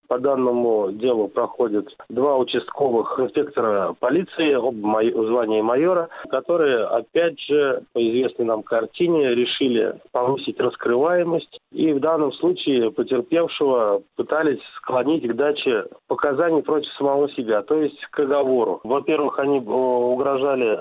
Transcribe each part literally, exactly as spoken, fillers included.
По данному делу проходят два участковых инспектора полиции, оба в звании майора, которые, опять же, по известной нам картине, решили повысить раскрываемость и в данном случае потерпевшего пытались склонить к даче показаний против самого себя, то есть к оговору. Во-первых, они угрожали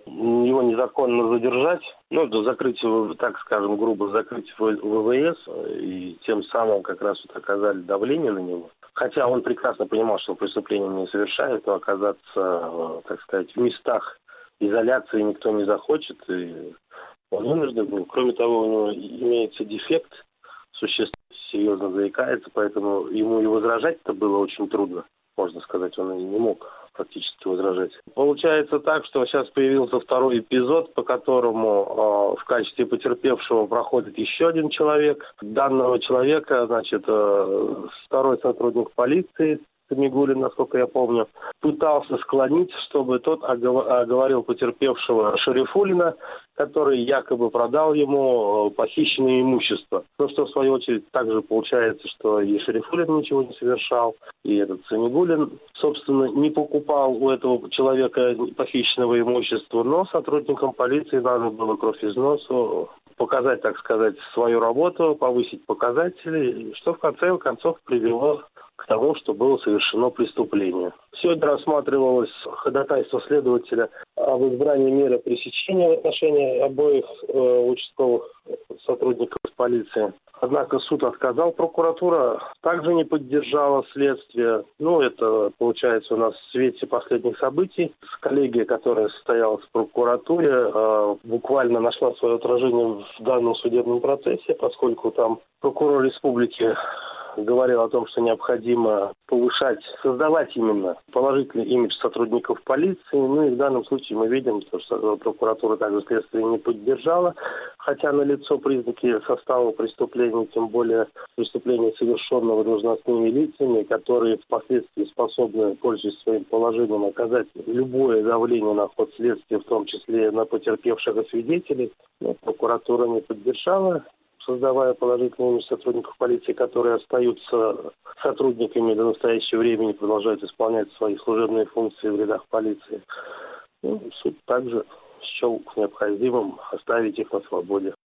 его незаконно задержать, ну, до закрытия, так скажем, грубо закрыть ВВС, и тем самым как раз вот оказали давление на него. Хотя он прекрасно понимал, что преступление не совершает, но оказаться, так сказать, в местах изоляции никто не захочет, и он вынужден был. Кроме того, у него имеется дефект, существо серьезно заикается, поэтому ему и возражать-то было очень трудно. Можно сказать, он и не мог практически возражать. Получается так, что сейчас появился второй эпизод, по которому э, в качестве потерпевшего проходит еще один человек. Данного человека, значит, э, второй сотрудник полиции, Самигуллин, насколько я помню, пытался склонить, чтобы тот оговорил потерпевшего Шарифуллина, который якобы продал ему похищенное имущество. Ну, что, в свою очередь, также получается, что и Шарифуллин ничего не совершал, и этот Самигуллин, собственно, не покупал у этого человека похищенного имущества, но сотрудникам полиции надо было кровь из носу, показать, так сказать, свою работу, повысить показатели, что в конце концов привело к тому, что было совершено преступление. Сегодня рассматривалось ходатайство следователя об избрании меры пресечения в отношении обоих э, участковых сотрудников полиции. Однако суд отказал, прокуратура также не поддержала следствие. Ну, это, получается, у нас в свете последних событий. Коллегия, которая состоялась в прокуратуре, э, буквально нашла свое отражение в данном судебном процессе, поскольку там прокурор республики говорил о том, что необходимо повышать, создавать именно положительный имидж сотрудников полиции. Ну и в данном случае мы видим, что прокуратура также следствие не поддержала, хотя налицо признаки состава преступления, тем более преступления, совершенного должностными лицами, которые впоследствии способны, пользуясь своим положением, оказать любое давление на ход следствия, в том числе на потерпевших и свидетелей. Но прокуратура не поддержала, создавая положительные имидж сотрудников полиции, которые остаются сотрудниками до настоящего времени, продолжают исполнять свои служебные функции в рядах полиции. Ну, суд также счел необходимым оставить их на свободе.